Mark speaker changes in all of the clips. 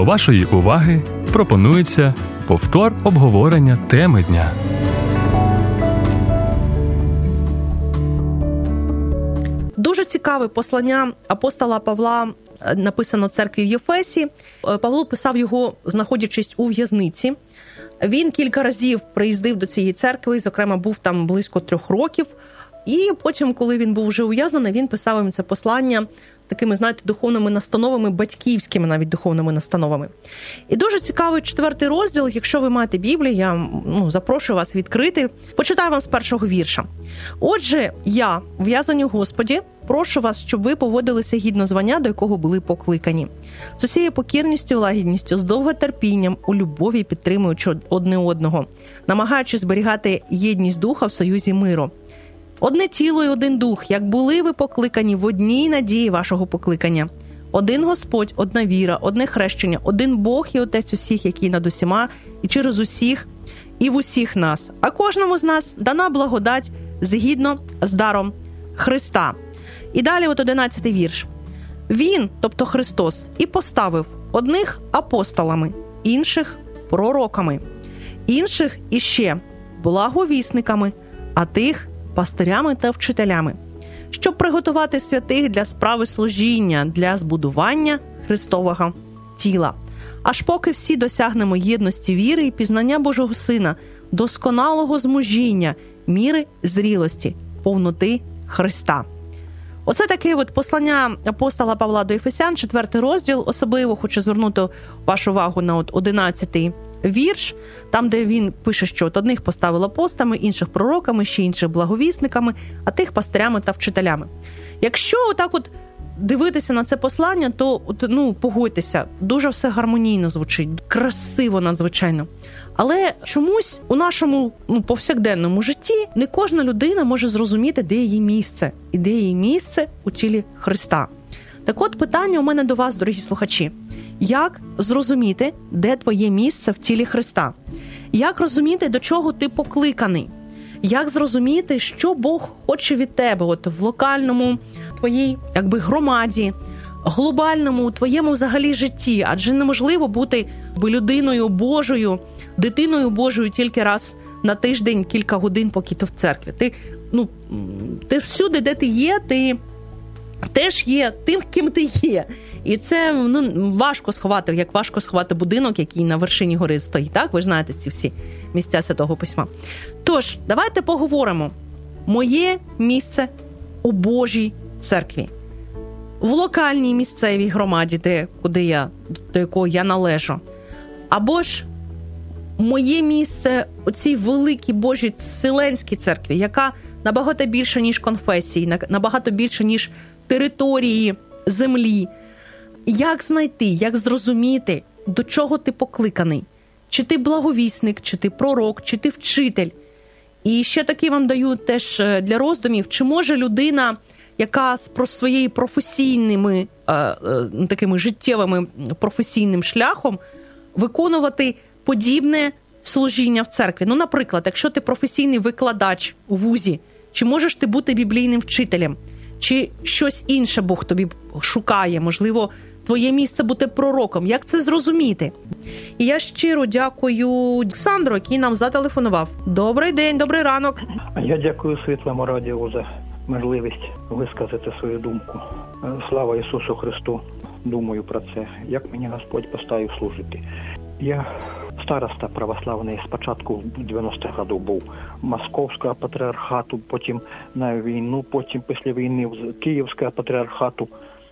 Speaker 1: До вашої уваги пропонується повтор обговорення теми дня.
Speaker 2: Дуже цікаве послання апостола Павла написано церкві в Єфесі. Павло писав його, знаходячись у в'язниці. Він кілька разів приїздив до цієї церкви, зокрема, був там близько 3 років. І потім, коли він був вже ув'язнений, він писав їм це послання з такими, знаєте, духовними настановами, батьківськими навіть духовними настановами. І дуже цікавий 4 розділ. Якщо ви маєте Біблію, я запрошую вас відкрити. Почитаю вам з 1-го вірша. «Отже, я, ув'язаний у Господі, прошу вас, щоб ви поводилися гідно звання, до якого були покликані. З усією покірністю, лагідністю, з довготерпінням, у любові підтримуючи одне одного, намагаючись зберігати єдність духа в союзі миру. Одне тіло і один дух, як були ви покликані в одній надії вашого покликання. Один Господь, одна віра, одне хрещення, один Бог і Отець усіх, який над усіма, і через усіх, і в усіх нас. А кожному з нас дана благодать згідно з даром Христа». І далі 11-й вірш. «Він, тобто Христос, і поставив одних апостолами, інших пророками, інших іще благовісниками, а тих пастирями та вчителями, щоб приготувати святих для справи служіння, для збудування Христового тіла. Аж поки всі досягнемо єдності віри і пізнання Божого Сина, досконалого змужіння, міри зрілості, повноти Христа». Оце таке послання апостола Павла до Ефесян, 4 розділ. Особливо хочу звернути вашу увагу на 11-й вірш, там, де він пише, що одних поставив апостолами, інших пророками, ще інших благовісниками, а тих пастирями та вчителями. Якщо отак дивитися на це послання, то, погодьтеся, дуже все гармонійно звучить, красиво надзвичайно. Але чомусь у нашому повсякденному житті не кожна людина може зрозуміти, де її місце. І де її місце у тілі Христа. Так от питання у мене до вас, дорогі слухачі. Як зрозуміти, де твоє місце в тілі Христа? Як розуміти, до чого ти покликаний? Як зрозуміти, що Бог хоче від тебе в локальному твоїй громаді, глобальному твоєму взагалі житті? Адже неможливо бути людиною Божою, дитиною Божою тільки раз на тиждень, кілька годин, поки ти в церкві. Ти всюди, де ти є, ти теж є тим, ким ти є. І це важко сховати, як важко сховати будинок, який на вершині гори стоїть. Так? Ви ж знаєте ці всі місця Святого Письма. Тож, давайте поговоримо. Моє місце у Божій церкві. В локальній місцевій громаді, до якої я належу. Або ж моє місце у цій великій Божій Вселенській церкві, яка набагато більше, ніж конфесії, набагато більше, ніж території землі. Як знайти, як зрозуміти, до чого ти покликаний? Чи ти благовісник, чи ти пророк, чи ти вчитель? І ще таки вам даю теж для роздумів, чи може людина, яка своєю професійними, такими життєвими професійним шляхом виконувати подібне служіння в церкві? Наприклад, якщо ти професійний викладач у вузі, чи можеш ти бути біблійним вчителем? Чи щось інше Бог тобі шукає? Можливо, твоє місце бути пророком. Як це зрозуміти? І я щиро дякую Олександру, який нам зателефонував. Добрий день, добрий ранок.
Speaker 3: Я дякую Світлому радіо за можливість висказати свою думку. Слава Ісусу Христу. Думаю про це. Як мені Господь поставив служити. Я староста православний, спочатку в 90-х годах був Московського патріархату, потім на війну, потім після війни в Київського патріархату.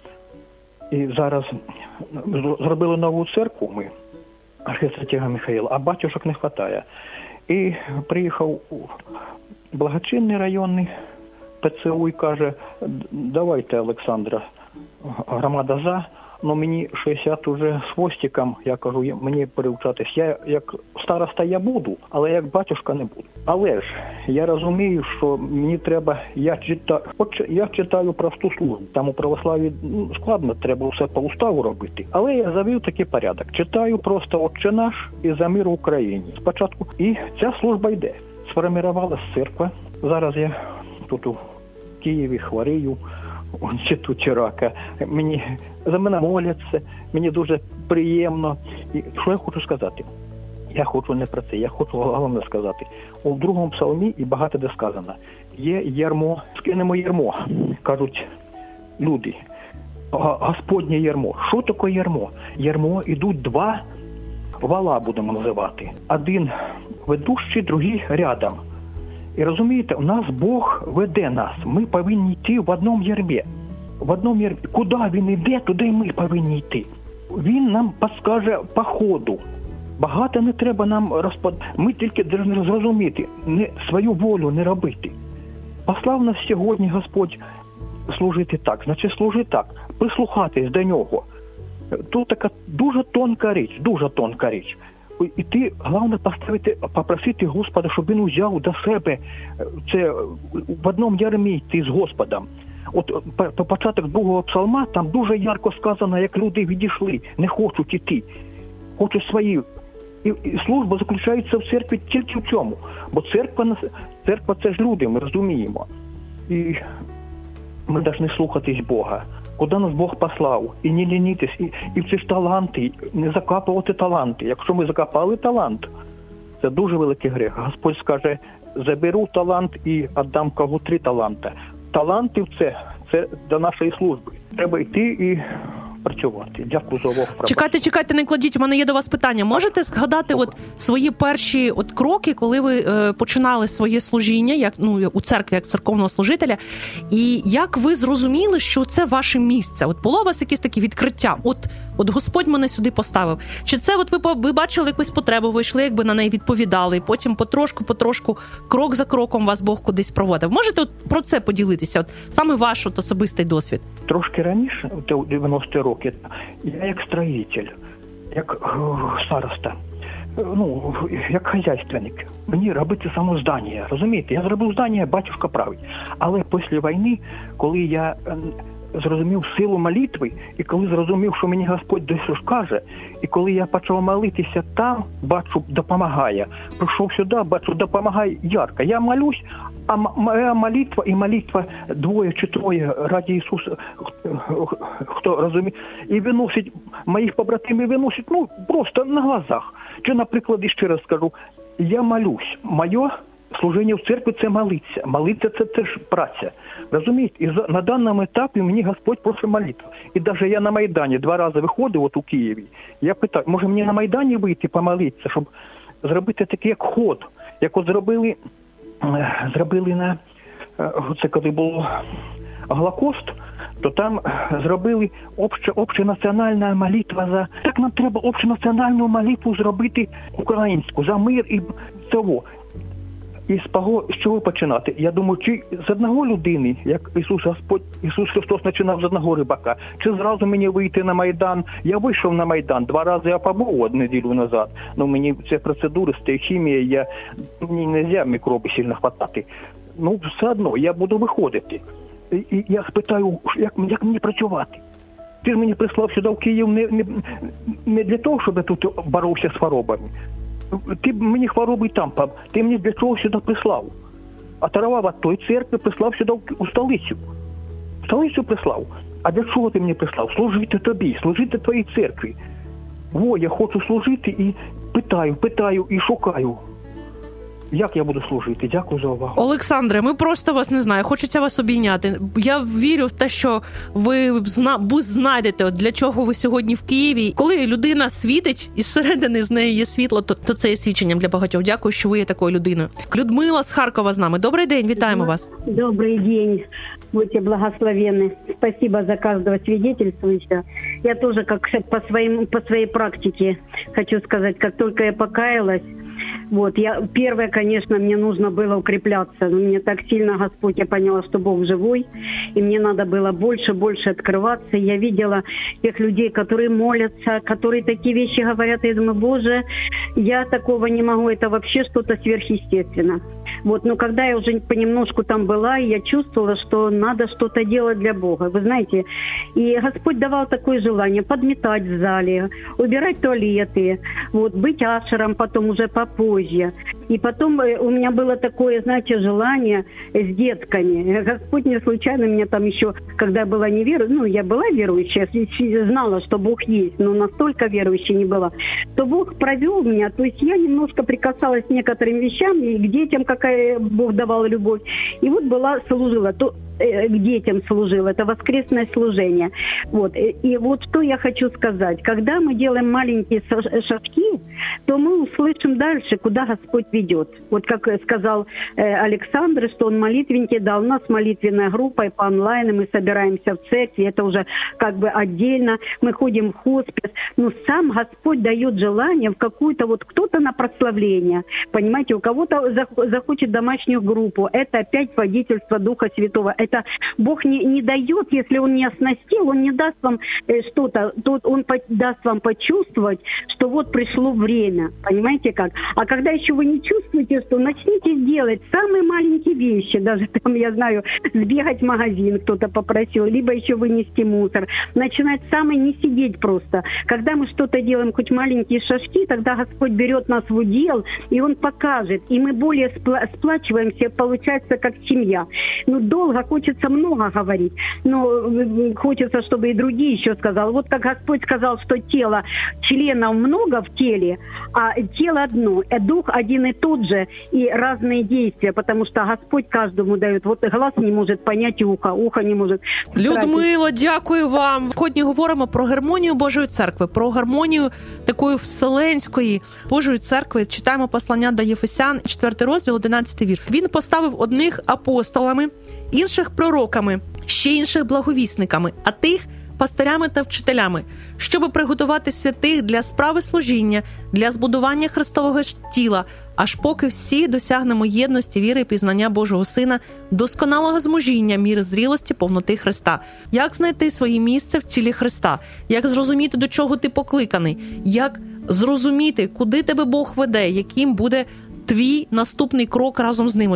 Speaker 3: І зараз зробили нову церкву ми, архісвятого Михаїла, а батюшок не вистачає. І приїхав у благочинний районний ПЦУ і каже, давайте, Олександра, громада за. Мені 60 уже з хвостиком, я кажу, мені перевчатись. Я як староста я буду, але як батюшка не буду. Але ж я розумію, що мені треба, я читаю просту службу. Там у православі складно, треба все по уставу робити. Але я завів такий порядок. Читаю просто «Отче наш» і «За мир в Україні». Спочатку. І ця служба йде. Сформувалась церква. Зараз я тут у Києві хворію. чи тут, чи рака. За мене моляться, мені дуже приємно. І що я хочу сказати? Я хочу не про це, я хочу головне сказати. У 2-му псалмі і багато де сказано. Є ярмо, скинемо ярмо, кажуть люди. Господнє ярмо. Що таке ярмо? Ярмо ідуть 2 вала, будемо називати. Один ведущий, другий рядом. І розумієте, у нас Бог веде нас. Ми повинні йти в одному ярмі. Куди він йде, туди і ми повинні йти. Він нам підскаже по ходу. Багато не треба нам Ми тільки повинні зрозуміти, свою волю не робити. Послав нас сьогодні Господь служити так, значить служи так, прислухатись до нього. Тут така дуже тонка річ. І ти, головне, попросити Господа, щоб він узяв до себе це в одному ярмі йти з Господом. От по початок 2-го псалма там дуже ярко сказано, як люди відійшли, не хочуть іти, хочуть свої. І служба заключається в церкві тільки в цьому. Бо церква це ж люди, ми розуміємо. І ми повинні слухатись Бога. Куди нас Бог послав? І не лінітись, і в ці ж таланти, не закапувати таланти. Якщо ми закопали талант, це дуже великий гріх. Господь скаже, заберу талант і віддам кого 3 таланта. Таланти це до нашої служби. Треба йти і працювати. Дякую за увагу.
Speaker 2: Чекайте, не кладіть, у мене є до вас питання. Можете згадати свої перші кроки, коли ви починали своє служіння, як у церкві, як церковного служителя, і як ви зрозуміли, що це ваше місце? Було у вас якесь таке відкриття? От Господь мене сюди поставив. Чи це ви бачили якусь потребу, ви йшли, якби на неї відповідали, і потім потрошку, крок за кроком вас Бог кудись проводив? Можете про це поділитися? Саме ваш особистий досвід.
Speaker 3: Трошки раніше, у 90-ті роки, я як строїтель, як староста, як хазяйственник. Мені робити само здання, розумієте? Я зробив здання, батюшка править. Але після війни, коли я зрозумів силу молитви, і коли зрозумів, що мені Господь десь каже, і коли я почав молитися там, бачу, допомагає. Прийшов сюди, бачу, допомагає ярко. Я молюсь, а моя молитва і молитва 2 чи 3 раді Ісуса, хто розуміє, і виносить, моїх побратимів виносить, просто на глазах. Чи, наприклад, ще раз скажу, я молюсь, моє служіння в церкві – це молитися. Молитися – це ж праця. Розумієте? І на даному етапі мені Господь просить молитву. І навіть я на Майдані 2 рази виходив у Києві. Я питаю, може мені на Майдані вийти помолитися, щоб зробити такий як ход, як зробили на це коли було Голокост, то там зробили общенаціональна молитва за... Так нам треба общенаціональну молитву зробити українську, за мир і цього. І з чого починати? Я думаю, чи з одного людини, як Ісус Христос починав з одного рибака, чи зразу мені вийти на Майдан? Я вийшов на Майдан, 2 рази я побув неділю назад. Мені ці процедури, хімія, мені не можна мікроби сильно хватати. Все одно, я буду виходити. І я спитаю, як мені працювати? Ти ж мені прислав сюди в Київ не для того, щоб я тут боровся з хворобами. Ти мені хвороби там, ти мені для чого сюди прислав? Оторвав від тої церкви, прислав сюди у столицю. В столицю прислав. А для чого ти мені прислав? Служити тобі, служити твоїй церкві. Я хочу служити і питаю і шукаю. Як я буду служити? Дякую за увагу.
Speaker 2: Олександре, ми просто вас не знаємо. Хочеться вас обійняти. Я вірю в те, що ви знайдете, для чого ви сьогодні в Києві. Коли людина світить, і зсередини з неї є світло, то це є свідченням для багатьох. Дякую, що ви є такою людиною. Людмила з Харкова з нами. Добрий день, вітаємо вас.
Speaker 4: Добрый день. Будьте благословенны. Спасибо за каждого свидетельствующего. Я тоже, как по своей практике, хочу сказать, как только я покаялась, первое, конечно, мне нужно было укрепляться. Но мне так сильно Господь, я поняла, что Бог живой, и мне надо было больше открываться. Я видела тех людей, которые молятся, которые такие вещи говорят, и я думаю, Боже, я такого не могу, это вообще что-то сверхъестественное. Но когда я уже понемножку там была, я чувствовала, что надо что-то делать для Бога. Вы знаете, и Господь давал такое желание подметать в зале, убирать туалеты, быть ашером потом уже по пояс. позже. И потом у меня было такое, знаете, желание с детками. Господь не случайно меня там еще, когда я была я была верующая, знала, что Бог есть, но настолько верующей не была, то Бог провел меня. То есть я немножко прикасалась к некоторым вещам, и к детям, какая Бог давал любовь. И вот служила, к детям служила, это воскресное служение. Вот. И вот что я хочу сказать. Когда мы делаем маленькие шажки, то мы услышим дальше, куда Господь ведет. Вот как сказал Александр, что он молитвенники дал. У нас молитвенная группа, и по онлайну мы собираемся в церкви, это уже как бы отдельно. Мы ходим в хоспис. Но сам Господь дает желание в какую-то, вот кто-то на прославление, понимаете, у кого-то захочет домашнюю группу. Это опять водительство Духа Святого. Это Бог не дает, если Он не оснастил, Он не даст вам что-то, Он даст вам почувствовать, что вот пришло время. Понимаете как? А когда еще вы не чувствуете, что начните делать самые маленькие вещи, даже там, я знаю, сбегать в магазин кто-то попросил, либо еще вынести мусор. Начинать не сидеть просто. Когда мы что-то делаем, хоть маленькие шажки, тогда Господь берет нас в удел, и Он покажет. И мы более сплачиваемся, получается, как семья. Долго хочется много говорить, но хочется, чтобы и другие еще сказали. Вот как Господь сказал, что членов много в теле, а тело одно, дух один и тот же, и разные действия, потому что Господь каждому дает. Вот глаз не может понять ухо не может.
Speaker 2: Людмило, дякую вам. Сьогодні говоримо про гармонію Божої церкви, про гармонію такої вселенської Божої церкви. Читаємо послання до Єфесян, 4 розділ, 11 вірш. Він поставив одних апостолами, інших пророками, ще інших благовісниками, а тих пастирями та вчителями, щоб приготувати святих для справи служіння, для збудування Христового тіла, аж поки всі досягнемо єдності, віри і пізнання Божого Сина, досконалого змужіння, міри зрілості, повноти Христа. Як знайти своє місце в тілі Христа? Як зрозуміти, до чого ти покликаний? Як зрозуміти, куди тебе Бог веде? Яким буде твій наступний крок разом з ним?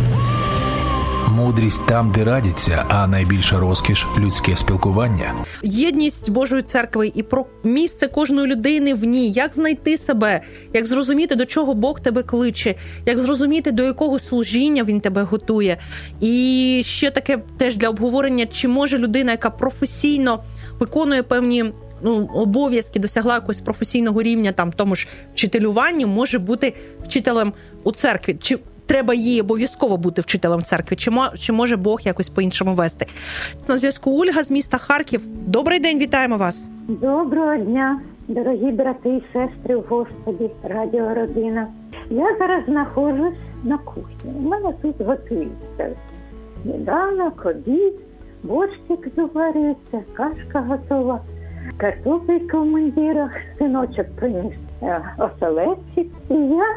Speaker 5: Мудрість там, де радяться, а найбільша розкіш – людське спілкування.
Speaker 2: Єдність Божої церкви і про місце кожної людини в ній. Як знайти себе, як зрозуміти, до чого Бог тебе кличе, як зрозуміти, до якого служіння Він тебе готує. І ще таке теж для обговорення, чи може людина, яка професійно виконує певні обов'язки, досягла якогось професійного рівня, там, в тому ж вчителюванні, може бути вчителем у церкві. Чи треба їй обов'язково бути вчителем церкви? Чи може Бог якось по-іншому вести? На зв'язку Ольга з міста Харків. Добрий день, вітаємо вас.
Speaker 6: Доброго дня, дорогі брати і сестри в Господі, радіородина. Я зараз знаходжусь на кухні. У мене тут готується сніданок, обід, борщик заварюється, кашка готова, картопелька в мундірах, синочок приніс оселедці. І я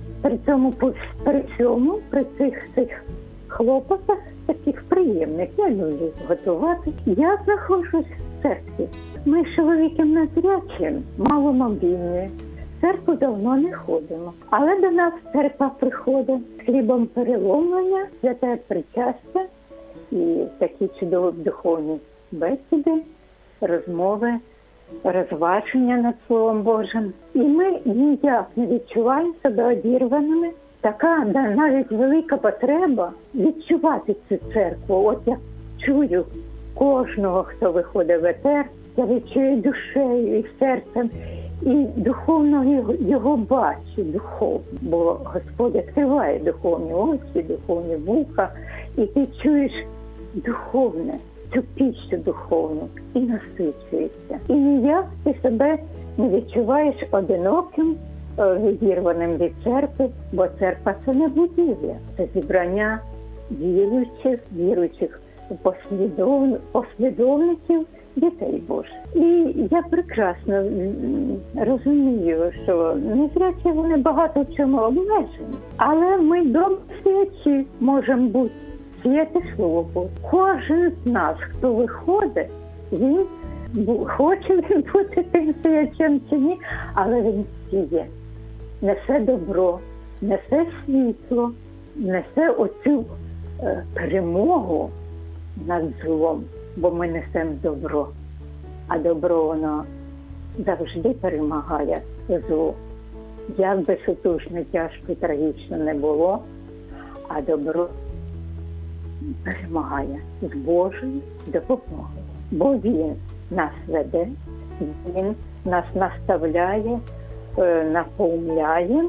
Speaker 6: при цих хлопотах, таких приємних, я люблю готувати, я знаходжусь в церкві. Ми з чоловіком незрячим, маломобільні. В церкву давно не ходимо. Але до нас церква приходить з хлібом переломлення, святе причастя і такі чудові духовні бесіди, розмови, розваження над Словом Божим. І ми ніяк не відчуваємо себе одірваними. Така навіть велика потреба відчувати цю церкву. От я чую кожного, хто виходить в етер, я відчую душею і серцем, і духовно його бачу, духовно. Бо Господь відкриває духовні очі, духовні вуха, і ти чуєш духовне, цю піщу духовну, і насичуєшся. І ніяк ти себе не відчуваєш одиноким, відірваним від церкви, бо церква – це не будівля, це зібрання віруючих послідовників дітей Божих. І я прекрасно розумію, що незрячі вони багато в чому обмежені, але ми добрі свячі можемо бути, святе Слово Боже. Кожен з нас, хто виходить, він хоче він бути тим свячем чи ні, але він сіє. Несе добро, несе світло, несе оцю перемогу над злом, бо ми несемо добро. А добро, воно завжди перемагає зло. Як би сутужно, тяжко і трагічно не було, а добро перемагає з Божою допомогою. Бо Він нас веде, Він нас наставляє, наповняє,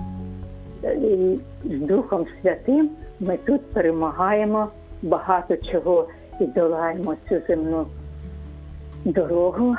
Speaker 6: і з Духом Святим ми тут перемагаємо багато чого і долаємо цю земну дорогу.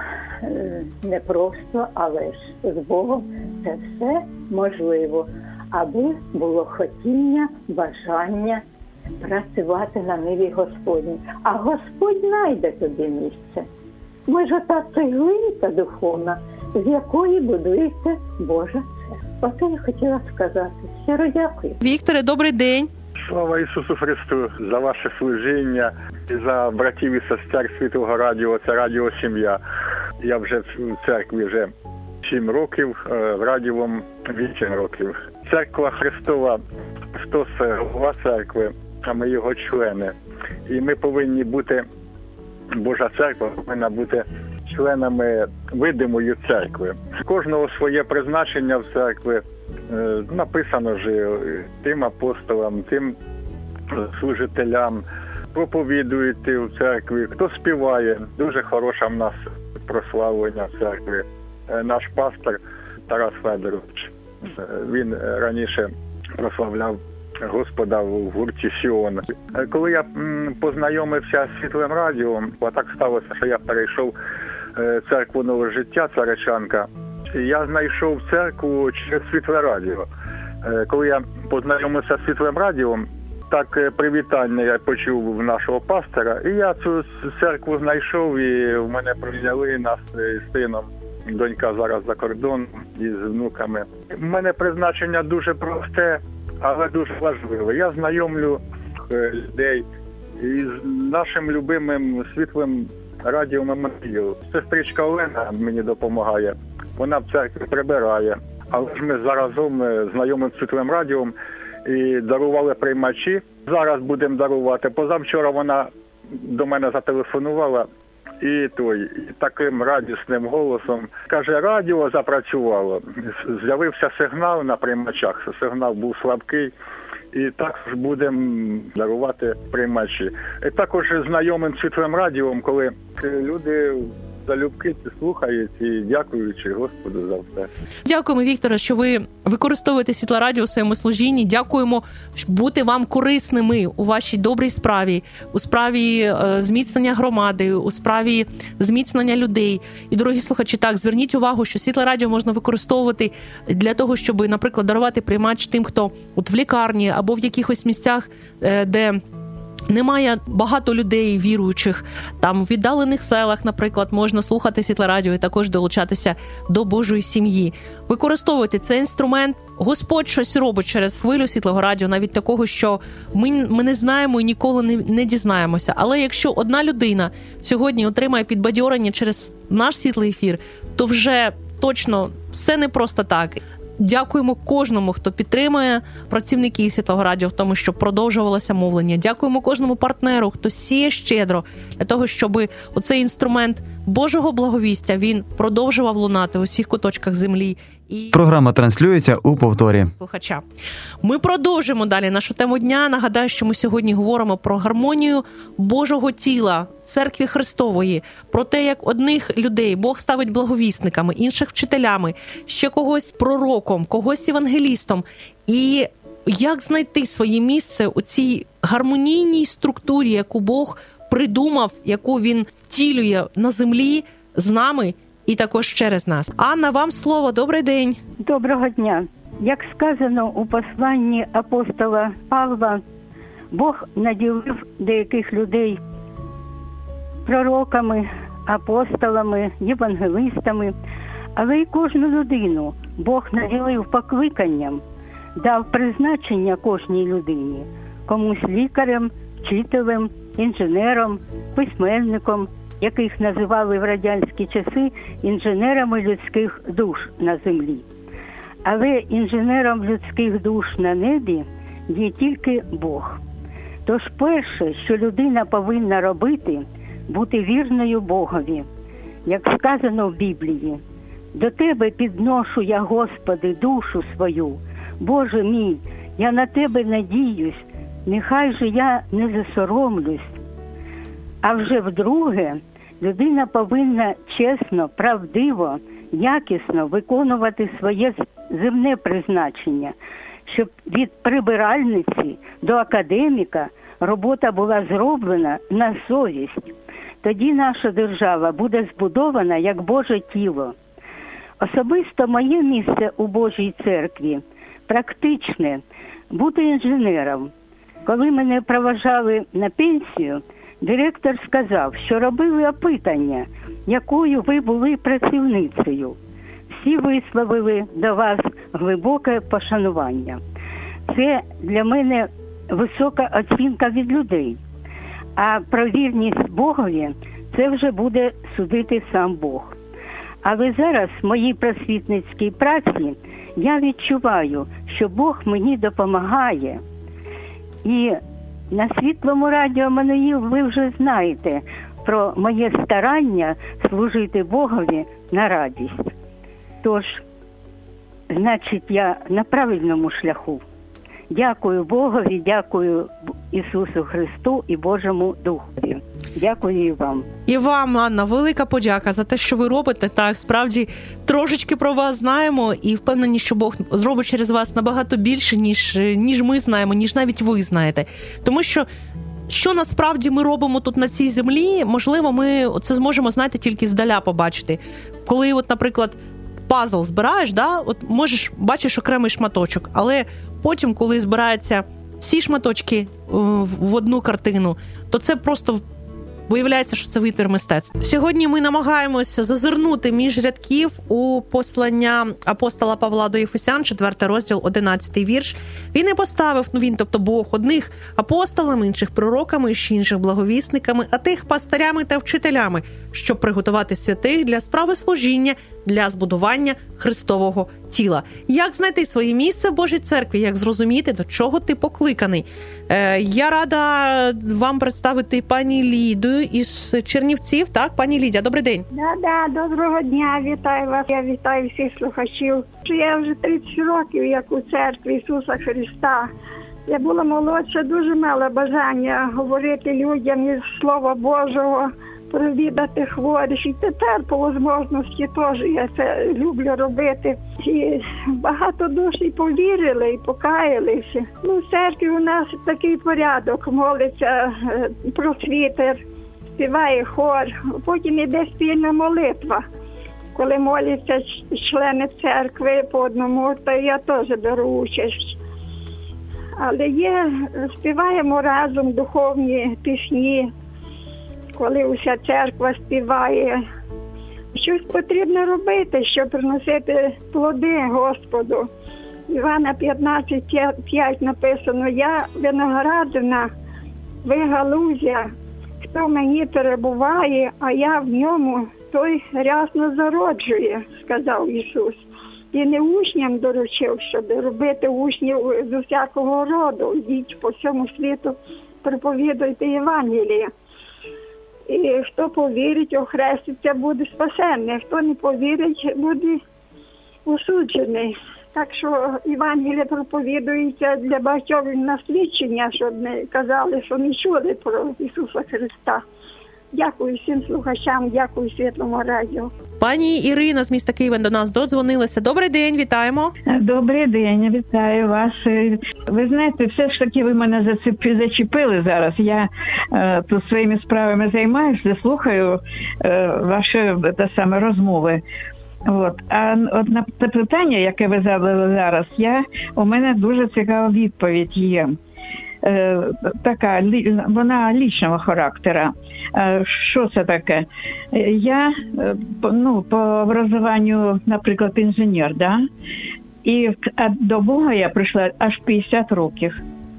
Speaker 6: Не просто, але ж з Богом це все можливо, аби було хотіння, бажання працювати на ниві Господній. А Господь знайде тобі місце. Ми ж ота цеглинка духовна, з якої будується Божа церква. Оце я хотіла сказати. Щиро дякую.
Speaker 2: Вікторе, добрий день.
Speaker 7: Слава Ісусу Христу за ваше служіння і за братів і сестер Світлого Радіо. Це Радіо Сім'я. Я вже в церкві вже 7 років, в Радіо 8 років. Церква Христова, Христос голова церкви, а ми його члени. І ми повинні бути, Божа церква повинна бути членами видимої церкви. Кожного своє призначення в церкві. Написано ж тим апостолам, тим служителям, проповідуєте в церкві, хто співає. Дуже хороша в нас прославлення в церкві. Наш пастор Тарас Федорович, він раніше прославляв Господа в гурті Сіон. Коли я познайомився з Світлим Радіо, так сталося, що я перейшов церкву Нове життя, Царичанка. Я знайшов церкву через Світле Радіо. Коли я познайомився з Світлим Радіо, так привітання я почув в нашого пастора, і я цю церкву знайшов, і в мене прийняли нас з сином. Донька зараз за кордоном із внуками. У мене призначення дуже просте, але дуже важливе. Я знайомлю людей із нашим любимим Світлим Радіо Меморіал. Сестричка Олена мені допомагає. Вона в церкві прибирає. Але ж ми заразом знайомим з Світлим Радіо і дарували приймачі. Зараз будемо дарувати. Позавчора вона до мене зателефонувала і таким радісним голосом каже: радіо запрацювало. З'явився сигнал на приймачах. Сигнал був слабкий. І також будемо дарувати приймачі. І також знайомим з Світлим Радіо, коли люди залюбки слухають і дякуючи Господу за все.
Speaker 2: Дякуємо, Вікторе, що ви використовуєте Світле Радіо у своєму служінні. Дякуємо бути вам корисними у вашій добрій справі, у справі зміцнення громади, у справі зміцнення людей. І, дорогі слухачі, так, зверніть увагу, що Світле Радіо можна використовувати для того, щоб, наприклад, дарувати приймач тим, хто от в лікарні або в якихось місцях, де немає багато людей віруючих, там в віддалених селах, наприклад, можна слухати Світле Радіо і також долучатися до Божої сім'ї. Використовуйте цей інструмент. Господь щось робить через хвилю Світлого Радіо, навіть такого, що ми не знаємо і ніколи не дізнаємося. Але якщо одна людина сьогодні отримає підбадьорення через наш світлий ефір, то вже точно все не просто так. Дякуємо кожному, хто підтримує працівників Світлого Радіо в тому, щоб продовжувалося мовлення. Дякуємо кожному партнеру, хто сіє щедро для того, щоб оцей інструмент Божого благовістя, він продовжував лунати у всіх куточках землі. І
Speaker 8: програма транслюється у повторі.
Speaker 2: Слухача. Ми продовжимо далі нашу тему дня. Нагадаю, що ми сьогодні говоримо про гармонію Божого тіла, Церкві Христової, про те, як одних людей Бог ставить благовісниками, інших вчителями, ще когось пророком, когось евангелістом. І як знайти своє місце у цій гармонійній структурі, яку Бог придумав, яку Він втілює на землі з нами і також через нас. Анна, вам слово. Добрий день.
Speaker 4: Доброго дня. Як сказано у посланні апостола Павла, Бог наділив деяких людей пророками, апостолами, євангелистами, але й кожну людину Бог наділив покликанням, дав призначення кожній людині, комусь лікарем, вчителем, інженером, письменником, яких називали в радянські часи інженерами людських душ на землі. Але інженером людських душ на небі є тільки Бог. Тож перше, що людина повинна робити, бути вірною Богові. Як сказано в Біблії,
Speaker 9: До Тебе підношу я, Господи, душу свою. Боже мій, я на Тебе надіюсь, нехай же я не засоромлюсь. А вже вдруге, людина повинна чесно, правдиво, якісно виконувати своє земне призначення, щоб від прибиральниці до академіка робота була зроблена на совість. Тоді наша держава буде збудована як Боже тіло. Особисто моє місце у Божій церкві практичне – бути інженером. Коли мене проважали на пенсію, директор сказав, що робили опитання, якою ви були працівницею. Всі висловили до вас глибоке пошанування. Це для мене висока оцінка від людей. А про вірність Богові це вже буде судити сам Бог. Але зараз в моїй просвітницькій праці я відчуваю, що Бог мені допомагає. І на Світлому радіо Еммануїл ви вже знаєте про моє старання служити Богові на радість. Тож, значить, я на правильному шляху. Дякую Богові, дякую Ісусу Христу і Божому Духові. Дякую і вам.
Speaker 2: І вам, Анна, велика подяка за те, що ви робите. Так, справді, трошечки про вас знаємо і впевнені, що Бог зробить через вас набагато більше, ніж ми знаємо, ніж навіть ви знаєте. Тому що насправді ми робимо тут на цій землі, можливо, ми це зможемо, знаєте, тільки здаля побачити. Коли, от, наприклад, пазл збираєш, да, от можеш, бачиш окремий шматочок, але потім, коли збираються всі шматочки в одну картину, то це просто виявляється, що це витвір мистецтва. Сьогодні ми намагаємося зазирнути між рядків у послання апостола Павла до Єфесян, 4 розділ, 11 вірш. Він і поставив, тобто Бог, одних апостолами, інших пророками, ще інших благовісниками, а тих пастирями та вчителями, щоб приготувати святих для справи служіння, для збудування Христового тіла. Як знайти своє місце в Божій церкві, як зрозуміти, до чого ти покликаний? Я рада вам представити пані Ліду із Чернівців. Так, пані Лідія, добрий день.
Speaker 6: Доброго дня, вітаю вас. Я вітаю всіх слухачів. Я вже 30 років, як у церкві Ісуса Христа. Я була молодша, дуже мала бажання говорити людям із Слова Божого, провідати хворих. І тепер, по можливості, теж я це люблю робити. І багато душ і повірили, і покаялися. В церкві у нас такий порядок. Молиться просвітер, співає хор, потім іде спільна молитва. Коли моляться члени церкви по одному, то я теж беру участь. Але співаємо разом духовні пісні, коли уся церква співає. Щось потрібно робити, щоб приносити плоди Господу. Івана 15:5 написано: «Я виноградина, ви галузя, хто мені перебуває, а я в ньому, той рясно зароджує», сказав Ісус. І не учням доручив, щоб робити учнів з усякого роду. Йдіть по всьому світу, проповідуйте Євангеліє. І хто повірить, охреститься, буде спасенний. Хто не повірить, буде осуджений. Так що Євангеліє проповідується для багатьох на свідчення, щоб не казали, що не чули про Ісуса Христа. Дякую всім слухачам, дякую Світлому радіо.
Speaker 2: Пані Ірина з міста Києва до нас додзвонилася. Добрий день, вітаємо.
Speaker 10: Добрий день, вітаю вас. Ви знаєте, все ж таки ви мене зачепили зараз. Я тут своїми справами займаюся, слухаю ваші розмови. А на питання, яке ви задали зараз, у мене дуже цікава відповідь є. Така, вона лічного характеру. Що це таке? Я, по образованню, наприклад, інженер, да? І до Бога я прийшла аж 50 років.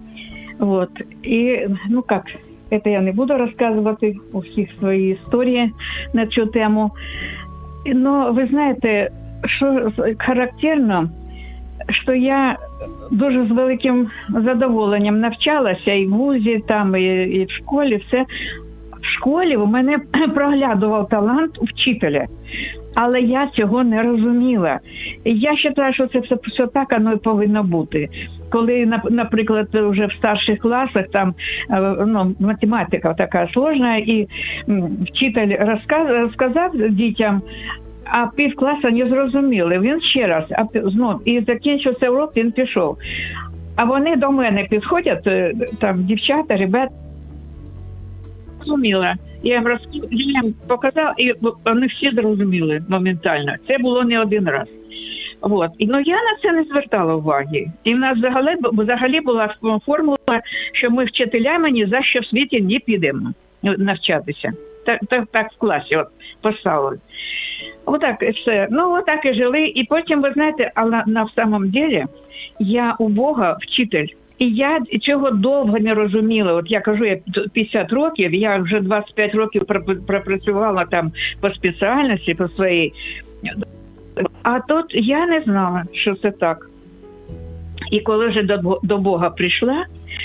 Speaker 10: І, це я не буду розказувати у всіх свої історії на цю тему. Но ви знаєте, що характерно, що я дуже з великим задоволенням навчалася і в вузі, і в школі, все. В школі у мене проглядував талант вчителя. Але я цього не розуміла. Я вважаю, що це все так, воно і повинно бути. Коли, наприклад, вже в старших класах там математика така складна, і вчитель розказав дітям, а півкласу не зрозуміли. Він ще раз, і закінчився урок, він пішов. А вони до мене підходять, там дівчата, ребята, зрозуміла. Я їм показав, і вони всі зрозуміли моментально. Це було не один раз. От. Я на це не звертала уваги. І в нас взагалі була формула, що ми вчителями ні за що в світі не підемо навчатися. Так в класі поставили. Отак і все. Отак і жили. І потім, ви знаєте, але на самом деле я у Бога вчитель. І я цього довго не розуміла. От я кажу, я 50 років, я вже 25 років пропрацювала там по спеціальності, по своїй. А тут я не знала, що це так. І коли вже до Бога прийшла,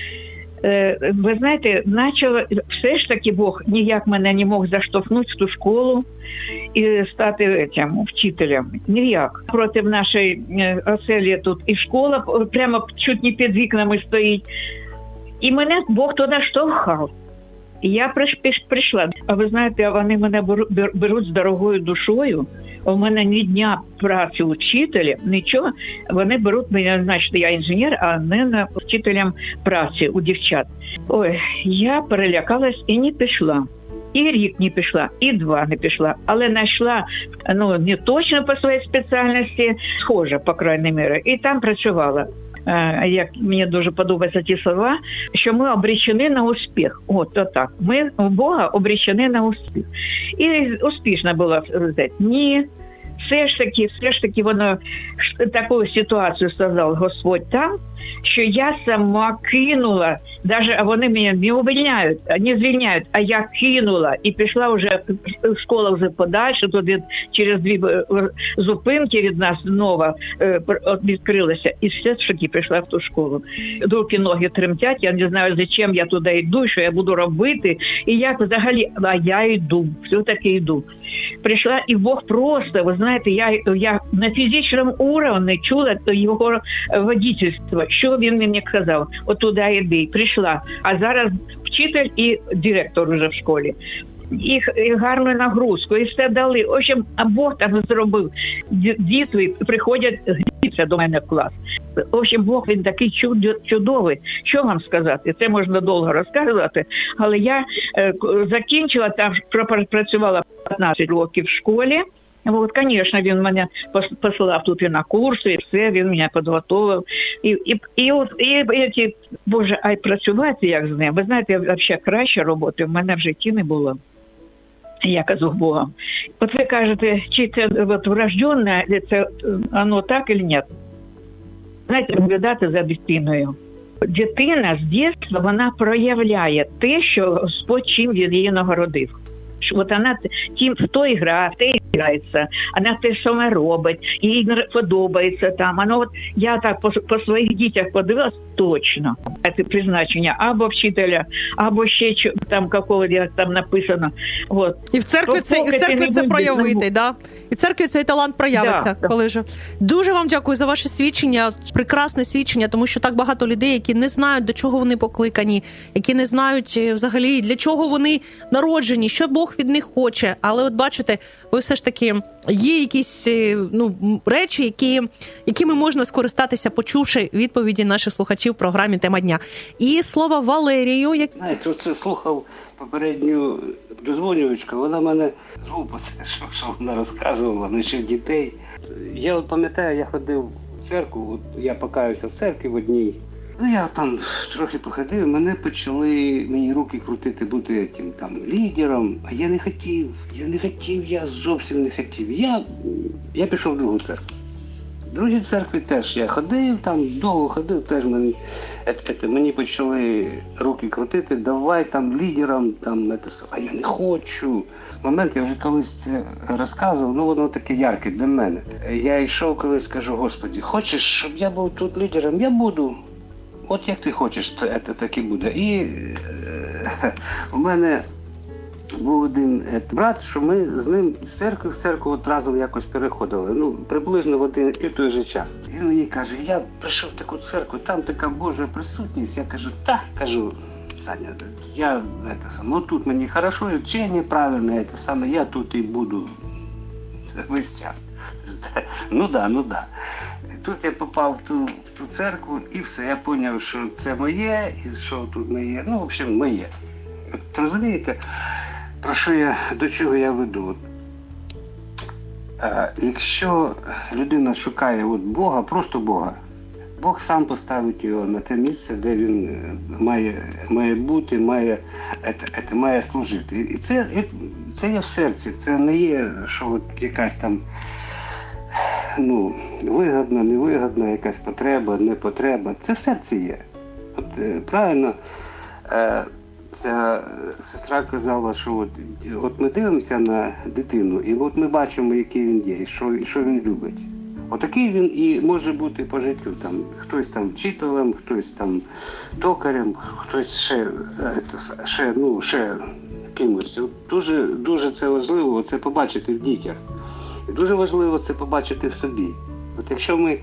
Speaker 10: ви знаєте, все ж таки Бог ніяк мене не мог заштовхнути в ту школу і стати вчителем. Ніяк. Проти нашої оселі тут і школа прямо чуть не під вікнами стоїть. І мене Бог туди штовхав. І я прийшла. А ви знаєте, вони мене беруть з дорогою душою. У мене ні дня праці вчителя, нічого. Вони беруть мене, значить, я інженер, а не вчителем праці у дівчат. Ой, я перелякалась і не пішла. І рік не пішла, і 2 не пішла. Але знайшла, не точно по своїй спеціальності, схоже, по крайній мірі, і там працювала. Як мені дуже подобаються ті слова, що ми обречені на успіх. От так. Ми у Бога обречені на успіх. І успішна була. Ні, все ж таки воно таку ситуацію сказав Господь там, що я сама кинула, а вони мене не звільняють, а я кинула і пішла вже, школа вже подальше, туди через 2 зупинки від нас нова відкрилася, і все ж таки прийшла в ту школу. Руки, ноги тремтять, я не знаю, зачем я туди йду, що я буду робити, і як взагалі, а я йду, все-таки йду. Прийшла, і Бог просто, ви знаєте, я на фізичному уровні чула його водительство, що він мені сказав, от туди йди, прийшла, а зараз вчитель і директор вже в школі. І гарну нагрузку, і все дали. В общем, а Бог так зробив. Діти приходять, гріться до мене в клас. В общем, Бог, він такий чудовий. Що вам сказати? Це можна довго розказувати, але я закінчила, там працювала 15 років в школі. От, звісно, він мене посилав тут і на курси, і все, він мене підготовив. І Боже, а й працювати як з ним. Ви знаєте, взагалі краще роботи в мене в житті не було. Я кажу Богом. От ви кажете, чи це врожденне, це воно так чи ні? Знаєте, наглядати за дитиною. Дитина з дитинства, вона проявляє те, що Господь чим від її нагородив. От вона тим, в той грає, в те грається, вона те саме робить, їй подобається там. Воно, я так по своїх дітях подивилась, точно. Це призначення або вчителя, або ще там какого там написано. От.
Speaker 2: І в церкві це проявити, да? І в церкві цей талант проявиться, да. Коли ж. Дуже вам дякую за ваше свідчення, прекрасне свідчення, тому що так багато людей, які не знають, до чого вони покликані, які не знають взагалі, для чого вони народжені, що Бог від них хоче. Але от бачите, ви все ж таки, є якісь речі, якими можна скористатися, почувши відповіді наших слухачів в програмі «Тема дня». І слово Валерію.
Speaker 11: Знаєте, оце слухав попередню дозвонювачку, вона мене глупо, що вона розказувала, насчет дітей. Я от пам'ятаю, я ходив в церкву, я покаюся в церкві в одній. Я там трохи походив, мені руки крутити бути тим там лідером, а я не хотів, я зовсім не хотів. Я пішов в другу церкву. В другій церкві теж я ходив, там довго ходив, теж мені почали руки крутити, давай там лідером, а я не хочу. Момент, я вже колись це розказував, воно таке ярке для мене. Я йшов колись, кажу, Господи, хочеш, щоб я був тут лідером? Я буду. От як ти хочеш, це так і буде. І у мене був один брат, що ми з ним з церкви в церкву от разом якось переходили. Ну, приблизно в один і той же час. Він мені каже, я прийшов в таку церкву, там така Божа присутність. Я кажу, Саня, я ну тут мені хорошо, і вчення правильне, я тут і буду весь час. Ну да. Тут я попав в ту церкву і все, я зрозумів, що це моє, і що тут не є. Ну, в общем, моє. От, розумієте, до чого я веду? Якщо людина шукає Бога, просто Бога, Бог сам поставить його на те місце, де він має бути, має служити. І це є в серці, це не є, що якась там вигодна, невигодна, якась потреба, не потреба. Це в серці є. Правильно, ця сестра казала, що от ми дивимося на дитину, і от ми бачимо, який він є, і що він любить. Отакий він і може бути по життю. Там, хтось там вчителем, хтось там токарем, хтось ще кимось. Дуже це важливо, це побачити в дітях. І дуже важливо це побачити в собі. От якщо ми,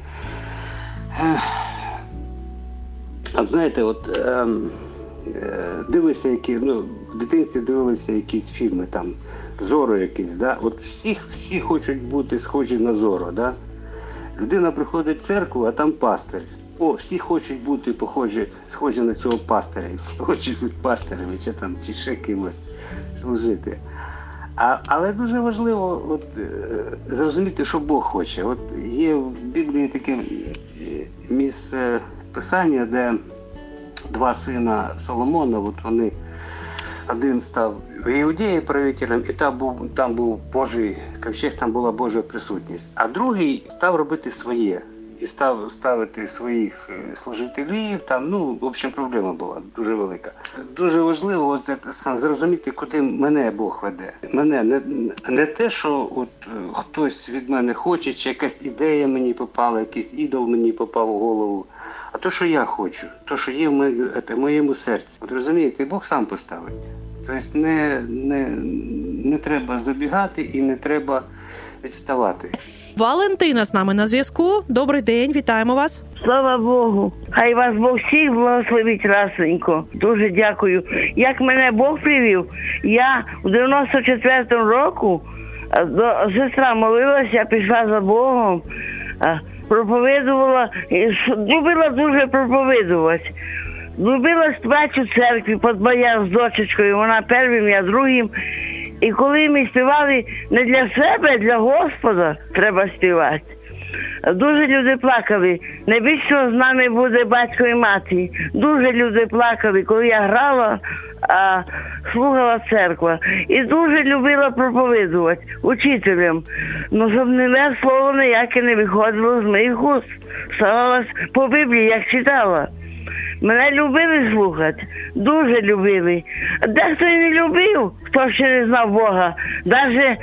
Speaker 11: дивися, в дитинстві дивилися якісь фільми, там, Зоро якийсь, да? От всі хочуть бути схожі на Зоро, да? Людина приходить в церкву, а там пастир. Всі хочуть бути схожі на цього пастиря, всі хочуть бути пастирями, чи ще кимось служити. Але дуже важливо зрозуміти, що Бог хоче. От є в Біблії таке місце писання, де два сина Соломона, один став в Іудеї правителем, і там був Божий ковчег, там була Божа присутність. А другий став робити своє. І став ставити своїх служителів, в общем, проблема була дуже велика. Дуже важливо зрозуміти, куди мене Бог веде. Мене, не те, що хтось від мене хоче, чи якась ідея мені попала, якийсь ідол мені попав у голову, а то, що я хочу, то, що є в моєму серці. Розумієте, Бог сам поставить. Тобто не треба забігати і не треба відставати.
Speaker 2: Валентина з нами на зв'язку. Добрий день, вітаємо вас.
Speaker 12: Слава Богу. Хай вас Бог всіх благословить расенько. Дуже дякую. Як мене Бог привів, я в 94-му року, сестра молилася, пішла за Богом, проповідувала, любила дуже проповідувати. Любила співати у церкві, подбая з дочечкою, вона першим, я другим. І коли ми співали не для себе, а для Господа треба співати. Дуже люди плакали. Найбільше з нами буде батько і мати. Дуже люди плакали, коли я грала, слухала церква. І дуже любила проповідувати учителям. Щоб не слово ніяке не виходило з моїх уст. Старалась по Біблії, як читала. Мене любили слухати, дуже любили. Дехто і не любив, хто ще не знав Бога. Навіть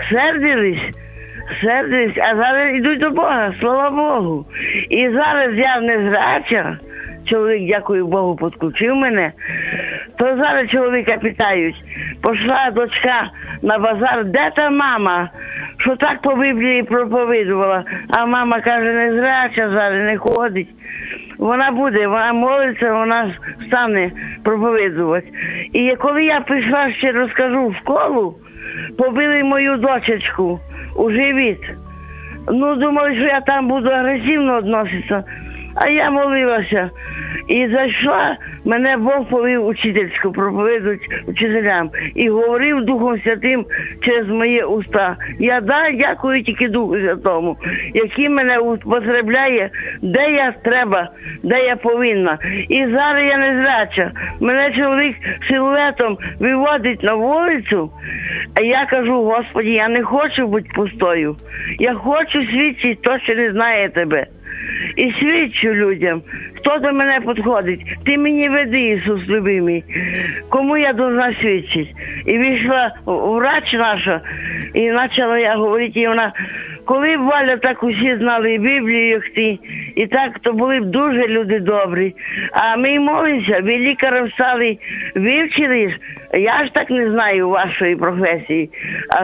Speaker 12: сердились, а зараз йдуть до Бога, слава Богу. І зараз я незряча, чоловік, дякую Богу, підключив мене, то зараз чоловіка питають, пішла дочка на базар, де та мама, що так по Біблії проповідувала, а мама каже, незряча зараз, не ходить. Вона буде, вона молиться, вона стане проповідувати. І коли я прийшла, ще розкажу, в школу, побили мою дочечку у живіт. Думали, що я там буду агресивно відноситися. А я молилася. І зайшла, мене Бог повів учительську, проповідувати учителям. І говорив Духом Святим через мої уста. Я дякую тільки Духу Святому, який мене употребляє, де я треба, де я повинна. І зараз я незряча. Мене чоловік силуетом виводить на вулицю, а я кажу, Господи, я не хочу бути пустою. Я хочу свідчити, хто ще не знає Тебе. і свідчу людям, хто до мене підходить. Ти мені веди, Ісус любимий, кому я должна свідчити. І вийшла врач наша, і почала я говорити, і вона, коли б, Валя, так усі знали і Біблію, як ти, і так, то були б дуже люди добрі. А ми молимося, ви лікарем стали, вивчили ж, я ж так не знаю вашої професії. А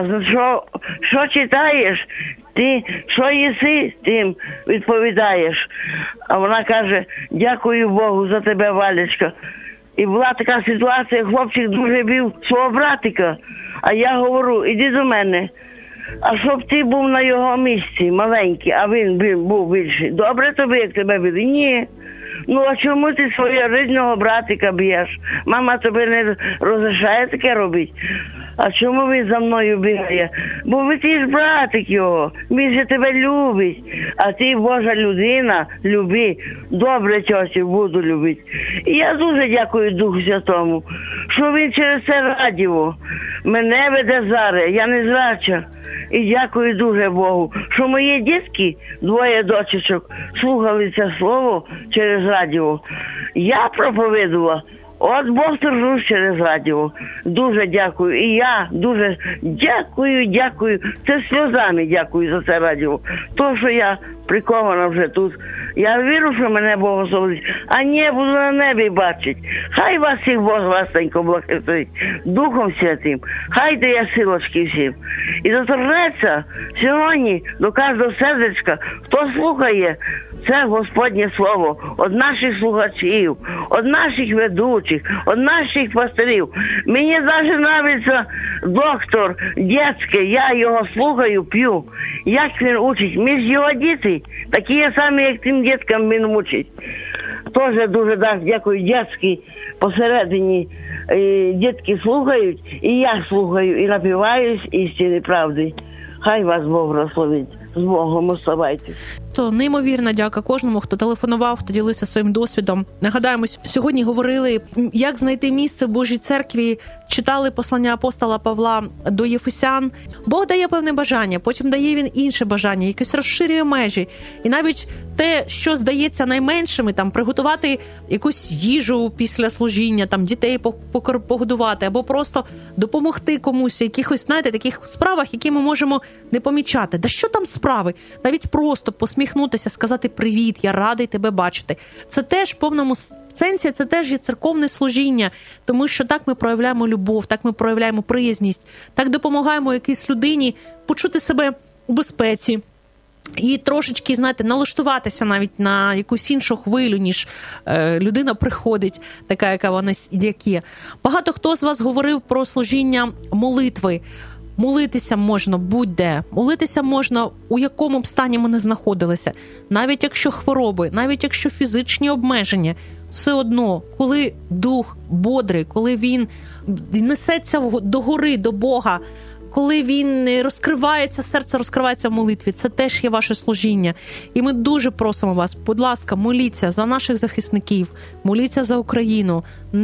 Speaker 12: що читаєш, ти що їси, тим відповідаєш. А вона каже, дякую Богу за тебе, Валечка. І була така ситуація, хлопчик дуже бив свого братика. А я говорю, іди до мене. А щоб ти був на його місці, маленький, а він був більший. Добре тобі, як тебе били? Ні. Ну, а чому ти свого рідного братика б'єш? Мама тобі не розрішає таке робити. А чому він за мною бігає? Бо ти ж братик його, він же тебе любить. А ти, Божа людина, люби. Добре, тьоті, буду любити. І я дуже дякую Духу Святому, що він через це радіо мене веде зараз, я не зрача. І дякую дуже Богу, що мої дітки, 2 дочечок, слухали це слово через радіо. Я проповідувала, от Бог держу через радіо. Дуже дякую. І я дуже дякую. Це сльозами дякую за це радіо. То, що я прикована вже тут. Я вірю, що мене Бог освободить. А не буду на небі бачити. Хай вас всіх Бог ласенько благословить Духом Святим. Хай дає силочки всім. І доторкнеться сьогодні до кожного сердечка, хто слухає це Господнє Слово від наших слухачів, від наших ведучих, від наших пастирів. Мені навіть подобається доктор дитячий, я його слухаю, п'ю. Як він учить? Ми ж його діти, такі самі, як тим діткам він учить. Теж дуже дякую, дітські посередині дітки слухають, і я слухаю, і напиваюсь істини правди. Хай вас Бог благословить. З Богом оставайтесь.
Speaker 2: То неймовірна дяка кожному, хто телефонував, хто ділився своїм досвідом. Нагадаємо, сьогодні говорили, як знайти місце в Божій церкві, читали послання апостола Павла до Єфесян. Бог дає певне бажання, потім дає він інше бажання, якесь розширює межі. І навіть те, що здається найменшими, там приготувати якусь їжу після служіння, там дітей погодувати, або просто допомогти комусь, якихось, знаєте, таких справах, які ми можемо не помічати. Да що там справи? Навіть просто посміхнутися, сказати «Привіт, я радий тебе бачити». Це теж в повному сенсі, це теж є церковне служіння, тому що так ми проявляємо любов, так ми проявляємо приязність, так допомагаємо якійсь людині почути себе у безпеці. І трошечки, знаєте, налаштуватися навіть на якусь іншу хвилю, ніж людина приходить, така, яка вона є. Багато хто з вас говорив про служіння молитви. Молитися можна будь-де. Молитися можна у якому б стані ми не знаходилися. Навіть якщо хвороби, навіть якщо фізичні обмеження. Все одно, коли дух бодрий, коли він несеться догори, до Бога, коли він розкривається, серце розкривається в молитві, це теж є ваше служіння. І ми дуже просимо вас, будь ласка, моліться за наших захисників, моліться за Україну,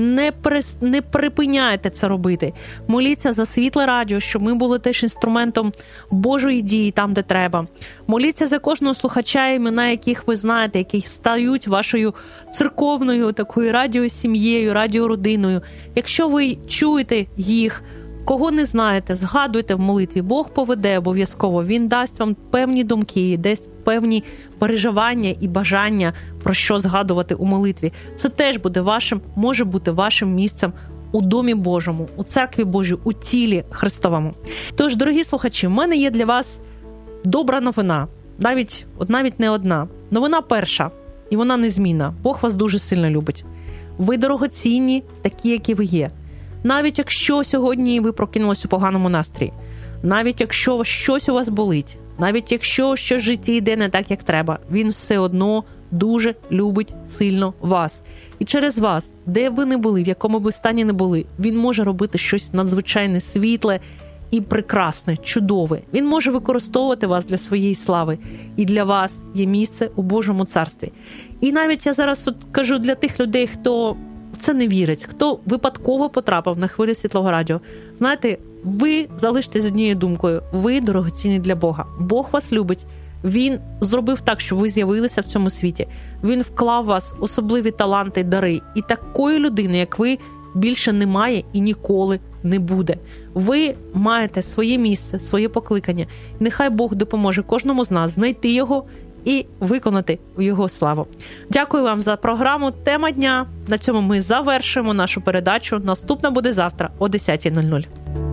Speaker 2: не припиняйте це робити. Моліться за Світле Радіо, щоб ми були теж інструментом Божої дії там, де треба. Моліться за кожного слухача, імена яких ви знаєте, які стають вашою церковною такою радіосім'єю, радіородиною. Якщо ви чуєте їх, кого не знаєте, згадуйте в молитві. Бог поведе обов'язково. Він дасть вам певні думки, дасть певні переживання і бажання, про що згадувати у молитві. Це теж може бути вашим місцем у Домі Божому, у Церкві Божій, у тілі Христовому. Тож, дорогі слухачі, в мене є для вас добра новина. Навіть не одна. Новина перша, і вона незмінна. Бог вас дуже сильно любить. Ви дорогоцінні, такі, які ви є. Навіть якщо сьогодні ви прокинулись у поганому настрої, навіть якщо щось у вас болить, навіть якщо щось в житті йде не так, як треба, він все одно дуже любить сильно вас. І через вас, де б ви не були, в якому б стані не були, він може робити щось надзвичайне, світле і прекрасне, чудове. Він може використовувати вас для своєї слави. І для вас є місце у Божому Царстві. І навіть я зараз кажу для тих людей, хто це не вірить, хто випадково потрапив на хвилю Світлого Радіо. Знаєте, ви залишитесь з однією думкою. Ви дорогоцінні для Бога. Бог вас любить. Він зробив так, щоб ви з'явилися в цьому світі. Він вклав в вас особливі таланти й дари. І такої людини, як ви, більше немає і ніколи не буде. Ви маєте своє місце, своє покликання. Нехай Бог допоможе кожному з нас знайти його і виконати його славу. Дякую вам за програму «Тема дня». На цьому ми завершимо нашу передачу. Наступна буде завтра о 10:00.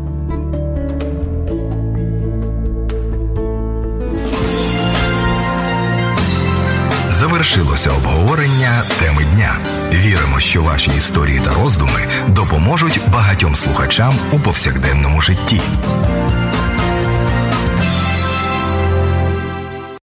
Speaker 5: Завершилося обговорення теми дня. Віримо, що ваші історії та роздуми допоможуть багатьом слухачам у повсякденному житті.